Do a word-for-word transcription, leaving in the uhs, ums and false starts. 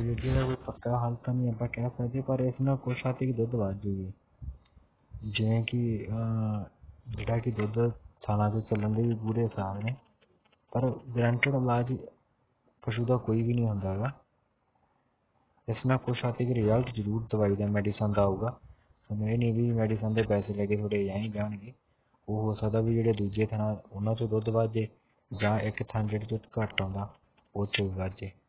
ਵੀਰ ਜੀ ਦਾ ਕੋਈ ਪੱਕਾ ਹੱਲ ਤਾਂ ਨਹੀਂ ਆਪਾਂ ਕਹਿ ਸਕਦੇ, ਪਰ ਇਸ ਨਾਲ ਕੁਛ ਹੱਦ ਤੱਕ ਦੁੱਧ ਵੱਧ ਜੂਗੀ। ਜਿਵੇਂ ਕਿ ਜਿਹੜਾ ਕਿ ਦੁੱਧ ਥਾਣਾ 'ਚ ਚੱਲਣ ਦੇ ਵੀ ਪੂਰੇ ਹਿਸਾਬ ਨੇ, ਪਰ ਗਰੰਟਡ ਇਲਾਜ ਪਸ਼ੂ ਦਾ ਕੋਈ ਵੀ ਨਹੀਂ ਹੁੰਦਾ ਹੈਗਾ। ਇਸ ਨਾਲ ਕੁਛ ਹੱਦ ਤੱਕ ਰਿਜ਼ਲਟ ਜ਼ਰੂਰ ਦਵਾਈ ਦਾ ਮੈਡੀਸਨ ਦਾ ਆਊਗਾ। ਤੁਹਾਨੂੰ ਇਹ ਨਹੀਂ ਵੀ ਮੈਡੀਸਨ ਦੇ ਪੈਸੇ ਲੈ ਕੇ ਤੁਹਾਡੇ ਐਂ ਹੀ ਜਾਣਗੇ। ਉਹ ਹੋ ਸਕਦਾ ਵੀ ਜਿਹੜੇ ਦੂਜੇ ਥਾਂ ਉਹਨਾਂ 'ਚੋਂ ਦੁੱਧ ਵੱਧ ਜੇ, ਜਾਂ ਇੱਕ ਥਾਂ ਜਿਹੜੇ ਦੁੱਧ ਘੱਟ ਆਉਂਦਾ ਉਹ 'ਚੋਂ ਵੀ ਵੱਧ ਜੇ।